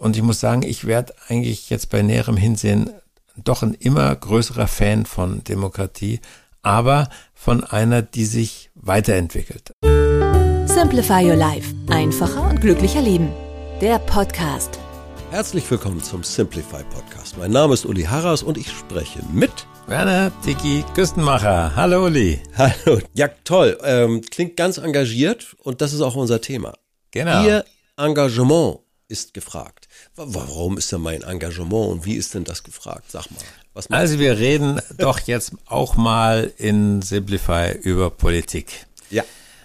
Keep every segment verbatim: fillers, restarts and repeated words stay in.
und ich muss sagen, ich werde eigentlich jetzt bei näherem Hinsehen doch ein immer größerer Fan von Demokratie, aber von einer, die sich weiterentwickelt. Simplify Your Life. Einfacher und glücklicher leben. Der Podcast. Herzlich willkommen zum Simplify Podcast. Mein Name ist Uli Harras und ich spreche mit Werner Tiki Küstenmacher. Hallo Uli. Hallo. Ja, toll. Ähm, klingt ganz engagiert und das ist auch unser Thema. Genau. Ihr Engagement ist gefragt. Warum ist denn mein Engagement und wie ist denn das gefragt? Sag mal. Was also wir reden doch jetzt auch mal in Simplify über Politik. Ja.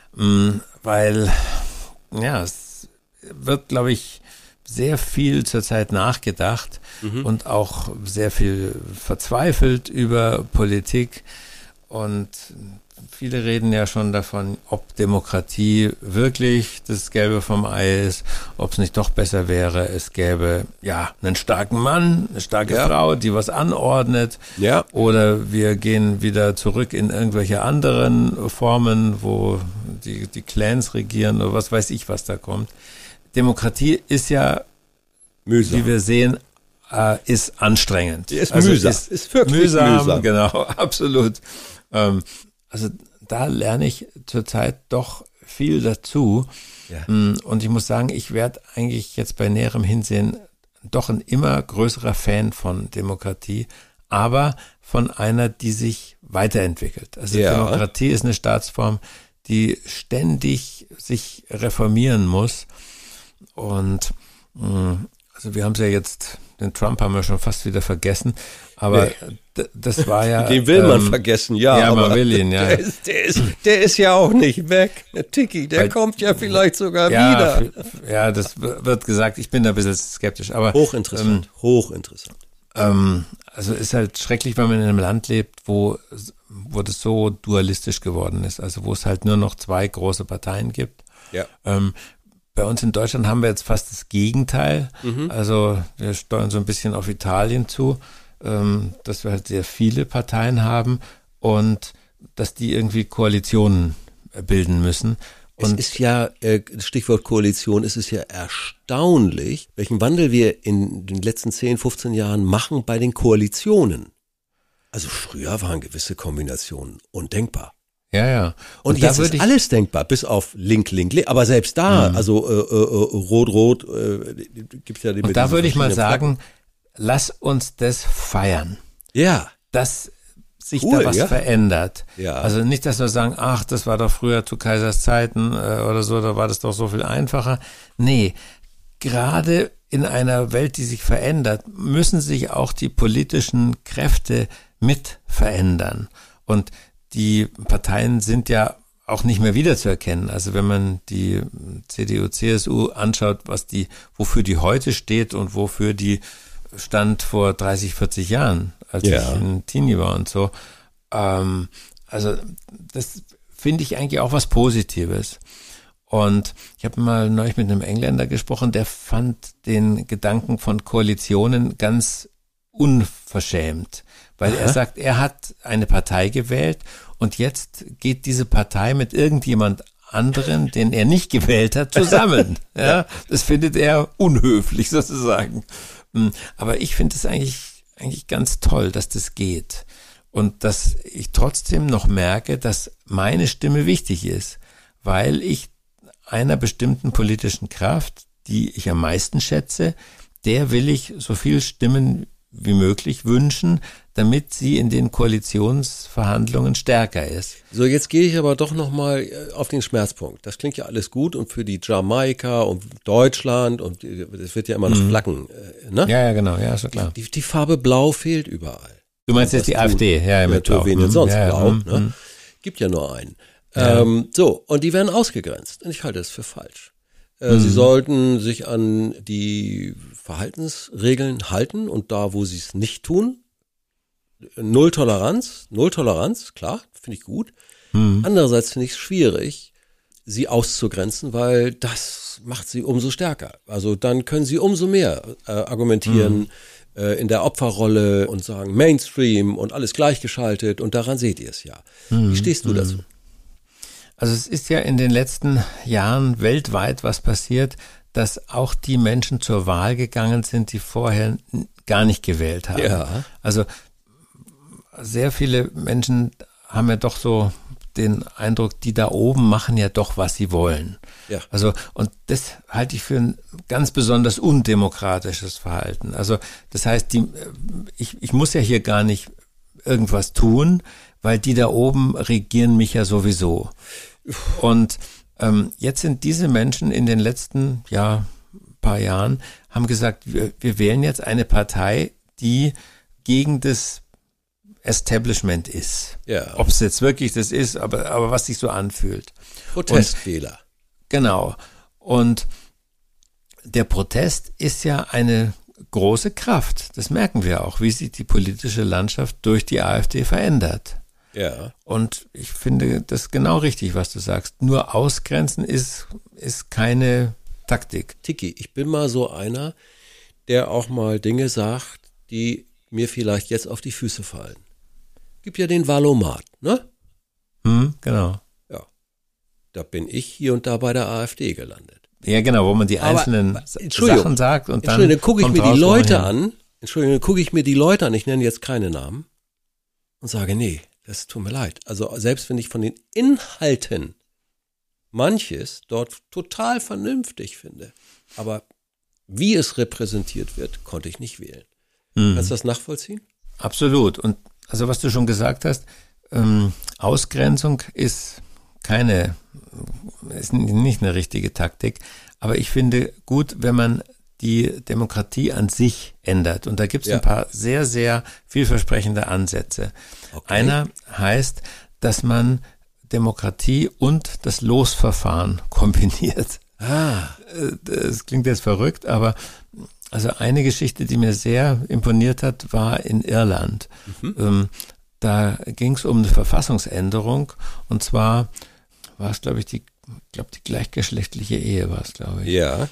Weil, ja, es wird, glaube ich, sehr viel zurzeit nachgedacht mhm. und auch sehr viel verzweifelt über Politik. Und viele reden ja schon davon, ob Demokratie wirklich das Gelbe vom Ei ist, ob es nicht doch besser wäre, es gäbe ja einen starken Mann, eine starke ja. Frau, die was anordnet. Ja. Oder wir gehen wieder zurück in irgendwelche anderen Formen, wo die, die Clans regieren oder was weiß ich, was da kommt. Demokratie ist ja, mühsam. Wie wir sehen, äh, ist anstrengend. Die ist also mühsam. Ist, ist wirklich mühsam, mühsam. Genau, absolut. Ähm, also da lerne ich zurzeit doch viel dazu. Ja. Und ich muss sagen, ich werde eigentlich jetzt bei näherem Hinsehen doch ein immer größerer Fan von Demokratie, aber von einer, die sich weiterentwickelt. Also ja. Demokratie ist eine Staatsform, die ständig sich reformieren muss. Und also wir haben es ja jetzt, den Trump haben wir schon fast wieder vergessen, aber nee. d- das war ja... Den will man ähm, vergessen, ja. Ja, aber man will ihn, ja. Der ist, der ist, der ist ja auch nicht weg, der Tiki, der Weil, kommt ja vielleicht sogar ja, wieder. F- ja, das wird gesagt, ich bin da ein bisschen skeptisch, aber... Hochinteressant, ähm, hochinteressant. Ähm, also ist halt schrecklich, wenn man in einem Land lebt, wo, wo das so dualistisch geworden ist, also wo es halt nur noch zwei große Parteien gibt. Ja. Ähm, Bei uns in Deutschland haben wir jetzt fast das Gegenteil. Mhm. Also wir steuern so ein bisschen auf Italien zu, ähm, dass wir halt sehr viele Parteien haben und dass die irgendwie Koalitionen bilden müssen. Und es ist ja, äh, Stichwort Koalition, es ist ja erstaunlich, welchen Wandel wir in den letzten zehn, fünfzehn Jahren machen bei den Koalitionen. Also früher waren gewisse Kombinationen undenkbar. Ja, ja. Und, und jetzt ist alles denkbar, bis auf Link, Link, Link. Aber selbst da, mhm. also äh, äh, Rot, Rot, äh, gibt's ja die. Und da würde ich mal sagen, Flaggen. Lass uns das feiern. Ja. Dass sich cool, da was ja? verändert. Ja. Also nicht, dass wir sagen, ach, das war doch früher zu Kaisers Zeiten äh, oder so, da war das doch so viel einfacher. Nee, gerade in einer Welt, die sich verändert, müssen sich auch die politischen Kräfte mit verändern. Und die Parteien sind ja auch nicht mehr wiederzuerkennen. Also wenn man die C D U, C S U anschaut, was die, wofür die heute steht und wofür die stand vor dreißig, vierzig Jahren, als ja. ich ein Teenie war und so. Ähm, also das finde ich eigentlich auch was Positives. Und ich habe mal neulich mit einem Engländer gesprochen, der fand den Gedanken von Koalitionen ganz unverschämt. Weil Aha. er sagt, er hat eine Partei gewählt und jetzt geht diese Partei mit irgendjemand anderen, den er nicht gewählt hat, zusammen. Ja, das findet er unhöflich sozusagen. Aber ich finde es eigentlich, eigentlich ganz toll, dass das geht. Und dass ich trotzdem noch merke, dass meine Stimme wichtig ist, weil ich einer bestimmten politischen Kraft, die ich am meisten schätze, der will ich so viel Stimmen wie möglich wünschen, damit sie in den Koalitionsverhandlungen stärker ist. So, jetzt gehe ich aber doch nochmal auf den Schmerzpunkt. Das klingt ja alles gut und für die Jamaika und Deutschland und es wird ja immer noch mhm. Flaggen, ne? Ja, ja, genau, ja, ist schon klar. Die, die Farbe Blau fehlt überall. Du meinst jetzt die AfD, ja, mit Blau. Wen denn sonst ja, Blau, mhm. ne? Gibt ja nur einen. Ja. Ähm, so, und die werden ausgegrenzt. Und ich halte das für falsch. Äh, mhm. Sie sollten sich an die Verhaltensregeln halten und da, wo sie es nicht tun, Null Toleranz, Null Toleranz, klar, finde ich gut. Mhm. Andererseits finde ich es schwierig, sie auszugrenzen, weil das macht sie umso stärker. Also dann können sie umso mehr äh, argumentieren mhm. äh, in der Opferrolle und sagen Mainstream und alles gleichgeschaltet und daran seht ihr es ja. Mhm. Wie stehst du mhm. dazu? Also es ist ja in den letzten Jahren weltweit was passiert, dass auch die Menschen zur Wahl gegangen sind, die vorher gar nicht gewählt haben. Ja. Also sehr viele Menschen haben ja doch so den Eindruck, die da oben machen ja doch, was sie wollen. Ja. Also, und das halte ich für ein ganz besonders undemokratisches Verhalten. Also, das heißt, die, ich, ich muss ja hier gar nicht irgendwas tun, weil die da oben regieren mich ja sowieso. Und ähm, jetzt sind diese Menschen in den letzten, ja, paar Jahren, haben gesagt, wir, wir wählen jetzt eine Partei, die gegen das Establishment ist. Ja. Ob es jetzt wirklich das ist, aber, aber was sich so anfühlt. Protestwähler. Und, genau. Und der Protest ist ja eine große Kraft. Das merken wir auch, wie sich die politische Landschaft durch die AfD verändert. Ja. Und ich finde das genau richtig, was du sagst. Nur ausgrenzen ist, ist keine Taktik. Tiki, ich bin mal so einer, der auch mal Dinge sagt, die mir vielleicht jetzt auf die Füße fallen. Gibt ja den Wahlomat, ne? Hm, genau. Ja. Da bin ich hier und da bei der AfD gelandet. Ja, genau, wo man die Aber, einzelnen Entschuldigung, Sachen sagt und dann Entschuldigung, dann gucke ich kommt mir raus, die wo man Leute hin. an, Entschuldigung, dann gucke ich mir die Leute an, ich nenne jetzt keine Namen, und sage, nee, das tut mir leid. Also selbst wenn ich von den Inhalten manches dort total vernünftig finde, aber wie es repräsentiert wird, konnte ich nicht wählen. Hm. Kannst du das nachvollziehen? Absolut. Und also was du schon gesagt hast, ähm, Ausgrenzung ist keine, ist nicht eine richtige Taktik. Aber ich finde gut, wenn man die Demokratie an sich ändert. Und da gibt es Ja. ein paar sehr, sehr vielversprechende Ansätze. Okay. Einer heißt, dass man Demokratie und das Losverfahren kombiniert. Ah, Das klingt jetzt verrückt, aber also eine Geschichte, die mir sehr imponiert hat, war in Irland. Mhm. Ähm, da ging es um eine Verfassungsänderung und zwar war es, glaube ich, die, glaube die gleichgeschlechtliche Ehe war es, glaube ich. ja.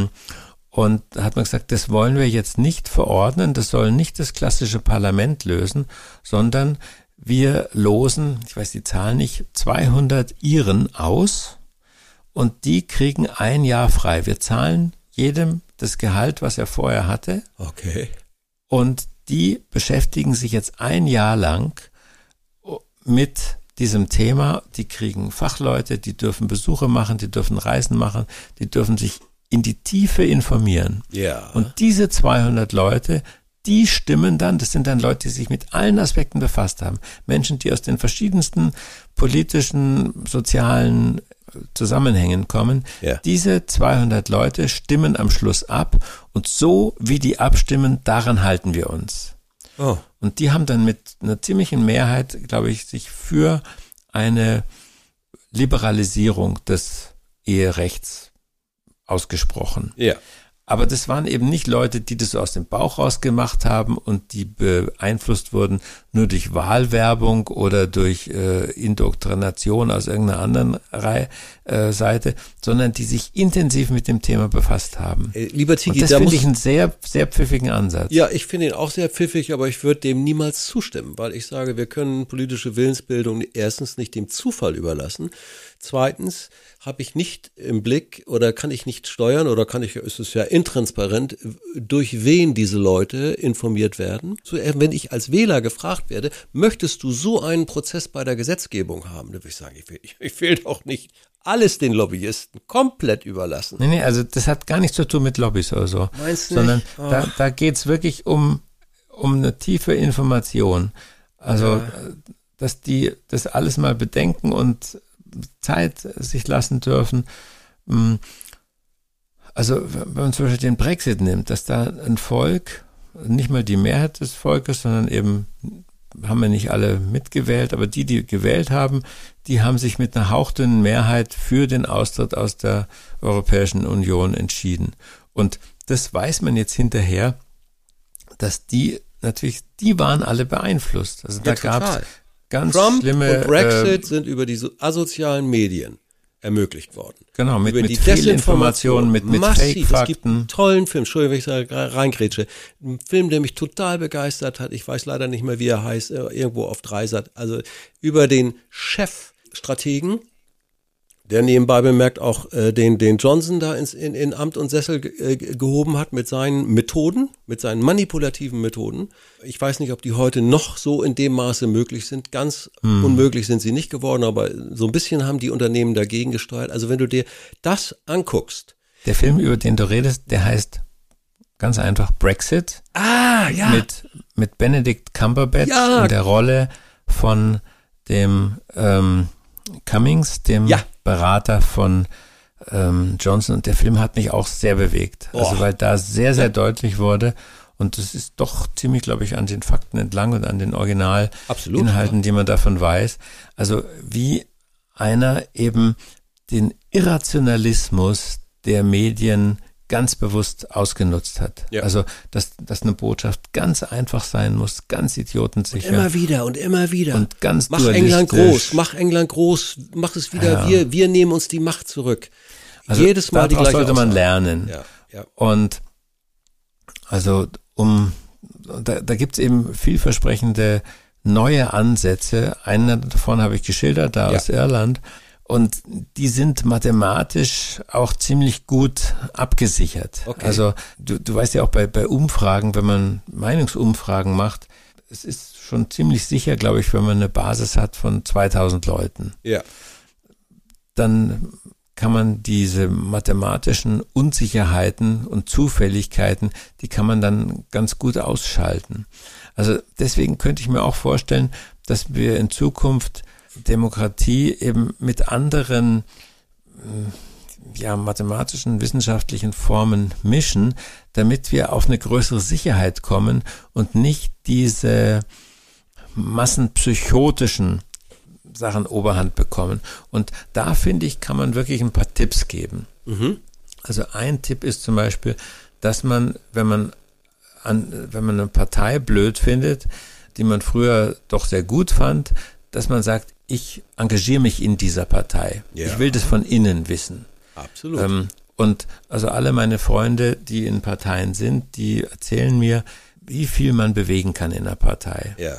Und da hat man gesagt, das wollen wir jetzt nicht verordnen, das soll nicht das klassische Parlament lösen, sondern wir losen, ich weiß die Zahl nicht, zweihundert Iren aus und die kriegen ein Jahr frei. Wir zahlen jedem das Gehalt, was er vorher hatte, Okay. und die beschäftigen sich jetzt ein Jahr lang mit diesem Thema. Die kriegen Fachleute, die dürfen Besuche machen, die dürfen Reisen machen, die dürfen sich in die Tiefe informieren. Ja. Und diese zweihundert Leute, die stimmen dann, das sind dann Leute, die sich mit allen Aspekten befasst haben. Menschen, die aus den verschiedensten politischen, sozialen Zusammenhängen kommen. Ja. Diese zweihundert Leute stimmen am Schluss ab und so wie die abstimmen, daran halten wir uns. Oh. Und die haben dann mit einer ziemlichen Mehrheit, glaube ich, sich für eine Liberalisierung des Eherechts ausgesprochen. Ja. Aber das waren eben nicht Leute, die das so aus dem Bauch raus gemacht haben und die beeinflusst wurden nur durch Wahlwerbung oder durch äh, Indoktrination aus irgendeiner anderen Reihe, äh, Seite, sondern die sich intensiv mit dem Thema befasst haben. Äh, lieber Tiki, Und das da finde muss, ich einen sehr, sehr pfiffigen Ansatz. ja, ich finde ihn auch sehr pfiffig, aber ich würde dem niemals zustimmen, weil ich sage, wir können politische Willensbildung erstens nicht dem Zufall überlassen. Zweitens habe ich nicht im Blick oder kann ich nicht steuern oder kann ich, ist es ja intransparent, durch wen diese Leute informiert werden. So, wenn ich als Wähler gefragt werde, möchtest du so einen Prozess bei der Gesetzgebung haben? Dann würde ich sagen, ich will, ich, ich will doch nicht alles den Lobbyisten komplett überlassen. Nee, nee, also das hat gar nichts zu tun mit Lobbys oder so. Meinst du sondern nicht? Oh. da, da geht's wirklich um, um eine tiefe Information. Also, Ja. dass die das alles mal bedenken und Zeit sich lassen dürfen. Also, wenn man zum Beispiel den Brexit nimmt, dass da ein Volk, nicht mal die Mehrheit des Volkes, sondern eben, haben wir nicht alle mitgewählt, aber die, die gewählt haben, die haben sich mit einer hauchdünnen Mehrheit für den Austritt aus der Europäischen Union entschieden. Und das weiß man jetzt hinterher, dass die natürlich, die waren alle beeinflusst. Also da Ja, gab total. es ganz Trump schlimme und Brexit äh, sind über die so- asozialen Medien ermöglicht worden. Genau, mit, über mit die Fehlinformationen, mit, mit massiv. Es gibt einen Fake-Fakten. tollen Film, Entschuldigung, wenn ich da reingrätsche. Ein Film, der mich total begeistert hat. Ich weiß leider nicht mehr, wie er heißt, irgendwo auf Dreisat. Also über den Chefstrategen Der nebenbei bemerkt auch äh, den, den Johnson da ins, in, in Amt und Sessel ge, äh, gehoben hat mit seinen Methoden, mit seinen manipulativen Methoden. Ich weiß nicht, ob die heute noch so in dem Maße möglich sind. Ganz hm. unmöglich sind sie nicht geworden, aber so ein bisschen haben die Unternehmen dagegen gesteuert. Also wenn du dir das anguckst. Der Film, über den du redest, der heißt ganz einfach Brexit. Ah, ja. Mit, mit Benedict Cumberbatch ja. in der Rolle von dem ähm, Cummings, dem ja. Berater von ähm, Johnson. Und der Film hat mich auch sehr bewegt. Oh. Also weil da sehr, sehr deutlich wurde, und das ist doch ziemlich, glaube ich, an den Fakten entlang und an den Originalinhalten, die man davon weiß. Also wie einer eben den Irrationalismus der Medien ganz bewusst ausgenutzt hat. Ja. Also, dass, dass eine Botschaft ganz einfach sein muss, ganz idiotensicher. Und immer wieder und immer wieder. Und ganz Mach England groß, mach England groß, mach es wieder, ja. wir, wir nehmen uns die Macht zurück. Also jedes Mal die gleiche sollte man Aussage. lernen. Ja, ja. Und also, um, da, da gibt es eben vielversprechende neue Ansätze. Einen davon habe ich geschildert, da ja. aus Irland. Und die sind mathematisch auch ziemlich gut abgesichert. Okay. Also du, du weißt ja auch bei, bei Umfragen, wenn man Meinungsumfragen macht, es ist schon ziemlich sicher, glaube ich, wenn man eine Basis hat von zweitausend Leuten. Ja. Dann kann man diese mathematischen Unsicherheiten und Zufälligkeiten, die kann man dann ganz gut ausschalten. Also deswegen könnte ich mir auch vorstellen, dass wir in Zukunft Demokratie eben mit anderen ja, mathematischen, wissenschaftlichen Formen mischen, damit wir auf eine größere Sicherheit kommen und nicht diese massenpsychotischen Sachen Oberhand bekommen. Und da, finde ich, kann man wirklich ein paar Tipps geben. Mhm. Also ein Tipp ist zum Beispiel, dass man, wenn man an, wenn man eine Partei blöd findet, die man früher doch sehr gut fand, dass man sagt, ich engagiere mich in dieser Partei. Ja. Ich will das von innen wissen. Absolut. Ähm, und also alle meine Freunde, die in Parteien sind, die erzählen mir, wie viel man bewegen kann in einer Partei. Ja.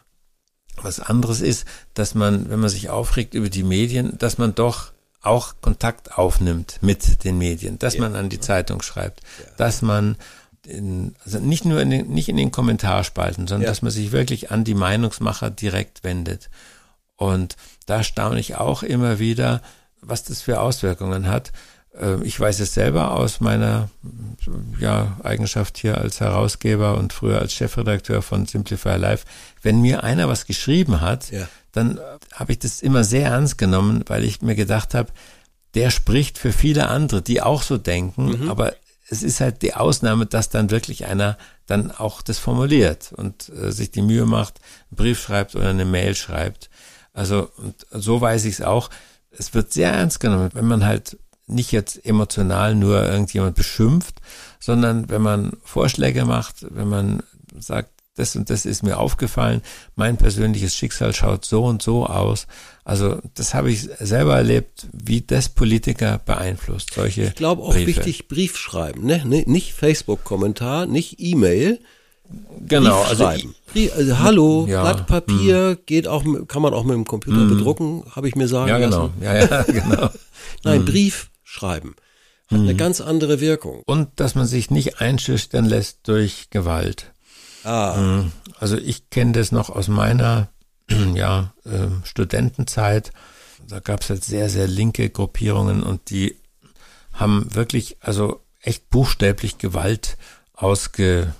Was anderes ist, dass man, wenn man sich aufregt über die Medien, dass man doch auch Kontakt aufnimmt mit den Medien, dass ja. man an die Zeitung schreibt, ja. dass man in, also nicht nur in den, nicht in den Kommentarspalten, sondern ja. dass man sich wirklich an die Meinungsmacher direkt wendet. Und da staune ich auch immer wieder, was das für Auswirkungen hat. Ich weiß es selber aus meiner ja, Eigenschaft hier als Herausgeber und früher als Chefredakteur von Simplify Life. Wenn mir einer was geschrieben hat, ja. dann habe ich das immer sehr ernst genommen, weil ich mir gedacht habe, der spricht für viele andere, die auch so denken, mhm. aber es ist halt die Ausnahme, dass dann wirklich einer dann auch das formuliert und äh, sich die Mühe macht, einen Brief schreibt oder eine Mail schreibt. Also und so weiß ich es auch. Es wird sehr ernst genommen, wenn man halt nicht jetzt emotional nur irgendjemand beschimpft, sondern wenn man Vorschläge macht, wenn man sagt, das und das ist mir aufgefallen, mein persönliches Schicksal schaut so und so aus. Also das habe ich selber erlebt, wie das Politiker beeinflusst, solche Ich glaube auch Briefe. Wichtig, Brief schreiben, ne? Nicht Facebook-Kommentar, nicht E-Mail. Genau, also, ich, also hallo, ja, Blatt Papier, hm. geht auch, kann man auch mit dem Computer hm. bedrucken, habe ich mir sagen ja, genau. lassen. Ja, ja, genau. Nein, hm. Brief schreiben hat hm. eine ganz andere Wirkung. Und dass man sich nicht einschüchtern lässt durch Gewalt. Ah. Also ich kenne das noch aus meiner ja, äh, Studentenzeit. Da gab es halt sehr, sehr linke Gruppierungen und die haben wirklich, also echt buchstäblich Gewalt ausgeübt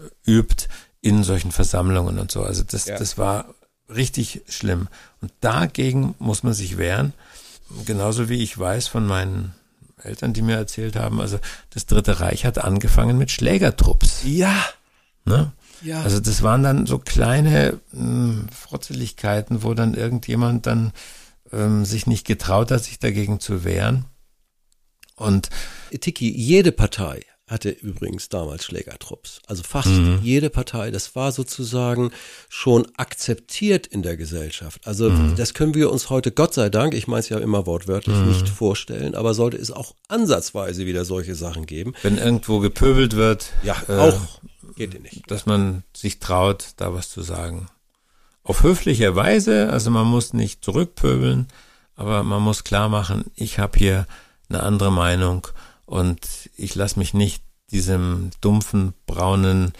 in solchen Versammlungen und so. Also das, ja. das war richtig schlimm. Und dagegen muss man sich wehren. Genauso wie ich weiß von meinen Eltern, die mir erzählt haben, also das Dritte Reich hat angefangen mit Schlägertrupps. Ja. Ne? Ja. Also das waren dann so kleine mh, Frotzeligkeiten, wo dann irgendjemand dann ähm, sich nicht getraut hat, sich dagegen zu wehren. Und Tiki, jede Partei hatte übrigens damals Schlägertrupps. Also fast mhm. jede Partei. Das war sozusagen schon akzeptiert in der Gesellschaft. Also mhm. das können wir uns heute, Gott sei Dank, ich meine es ja immer wortwörtlich, mhm. nicht vorstellen. Aber sollte es auch ansatzweise wieder solche Sachen geben. Wenn irgendwo gepöbelt wird. Ja, äh, auch. Geht nicht. Dass man sich traut, da was zu sagen. Auf höfliche Weise, also man muss nicht zurückpöbeln, aber man muss klar machen, ich habe hier eine andere Meinung und ich lasse mich nicht diesem dumpfen, braunen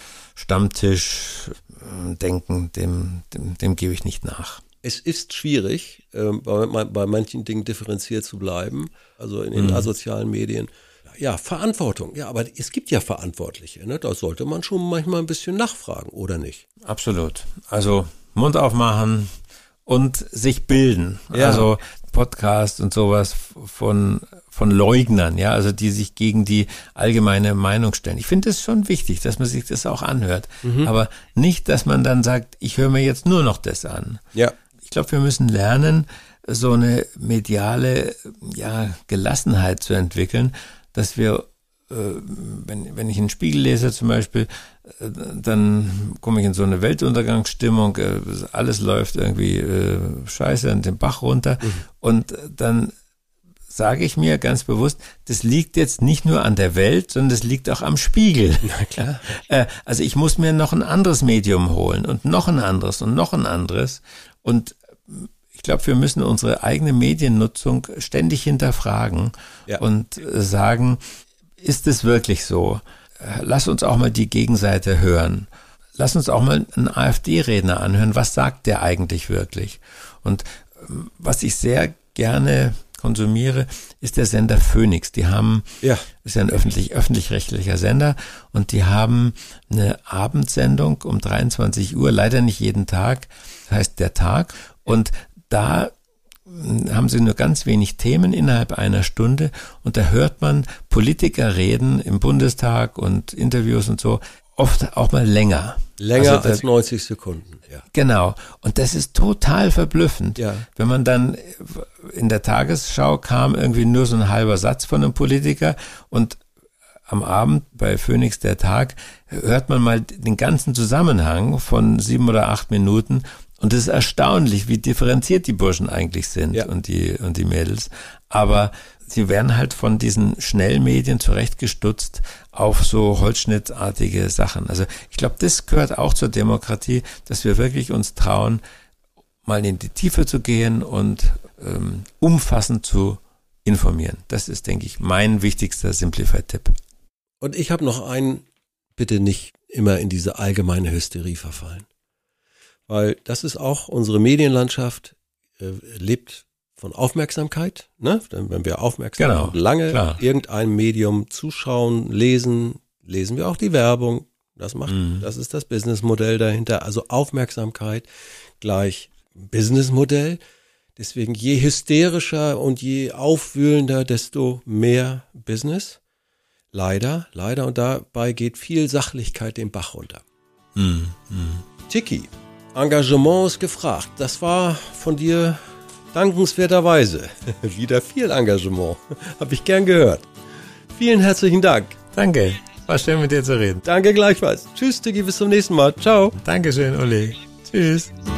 Stammtisch-Denken, dem, dem, dem gebe ich nicht nach. Es ist schwierig, äh, bei, bei manchen Dingen differenziert zu bleiben, also in den mhm. asozialen Medien. Ja, Verantwortung. Ja, aber es gibt ja Verantwortliche. Ne? Da sollte man schon manchmal ein bisschen nachfragen, oder nicht? Absolut. Also Mund aufmachen und sich bilden. Ja. Also Podcast und sowas von von Leugnern, ja, also die sich gegen die allgemeine Meinung stellen. Ich finde es schon wichtig, dass man sich das auch anhört. Mhm. Aber nicht, dass man dann sagt, ich höre mir jetzt nur noch das an. Ja. Ich glaube, wir müssen lernen, so eine mediale ja, Gelassenheit zu entwickeln, dass wir, äh, wenn, wenn ich einen Spiegel lese zum Beispiel, äh, dann komme ich in so eine Weltuntergangsstimmung, äh, alles läuft irgendwie äh, scheiße in den Bach runter mhm. und dann sage ich mir ganz bewusst, das liegt jetzt nicht nur an der Welt, sondern das liegt auch am Spiegel. Na klar. äh, also ich muss mir noch ein anderes Medium holen und noch ein anderes und noch ein anderes und ich glaube, wir müssen unsere eigene Mediennutzung ständig hinterfragen ja. und sagen, ist es wirklich so? Lass uns auch mal die Gegenseite hören. Lass uns auch mal einen AfD-Redner anhören. Was sagt der eigentlich wirklich? Und was ich sehr gerne konsumiere, ist der Sender Phoenix. Die haben, ja. ist ja ein öffentlich, öffentlich-rechtlicher Sender und die haben eine Abendsendung um dreiundzwanzig Uhr, leider nicht jeden Tag, das heißt der Tag. Und da haben sie nur ganz wenig Themen innerhalb einer Stunde und da hört man Politiker reden im Bundestag und Interviews und so, oft auch mal länger. Länger also als neunzig Sekunden, ja. Genau. Und das ist total verblüffend. Ja. Wenn man dann in der Tagesschau kam irgendwie nur so ein halber Satz von einem Politiker und am Abend bei Phoenix der Tag hört man mal den ganzen Zusammenhang von sieben oder acht Minuten und es ist erstaunlich, wie differenziert die Burschen eigentlich sind ja. und die und die Mädels. Aber sie werden halt von diesen Schnellmedien zurechtgestutzt auf so holzschnittartige Sachen. Also ich glaube, das gehört auch zur Demokratie, dass wir wirklich uns trauen, mal in die Tiefe zu gehen und ähm, umfassend zu informieren. Das ist, denke ich, mein wichtigster Simplified-Tipp. Und ich habe noch einen, bitte nicht immer in diese allgemeine Hysterie verfallen. Weil das ist auch, unsere Medienlandschaft äh, lebt von Aufmerksamkeit, ne? Denn wenn wir aufmerksam genau, und lange klar. irgendein Medium zuschauen, lesen, lesen wir auch die Werbung. Das macht, mhm. das ist das Businessmodell dahinter. Also Aufmerksamkeit gleich Businessmodell. Deswegen je hysterischer und je aufwühlender, desto mehr Business. Leider, leider. Und dabei geht viel Sachlichkeit den Bach runter. Mhm. Mhm. Tiki, Engagement ist gefragt. Das war von dir dankenswerterweise wieder viel Engagement. Habe ich gern gehört. Vielen herzlichen Dank. Danke. War schön mit dir zu reden. Danke gleichfalls. Tschüss, Tiki, bis zum nächsten Mal. Ciao. Dankeschön, Uli. Tschüss.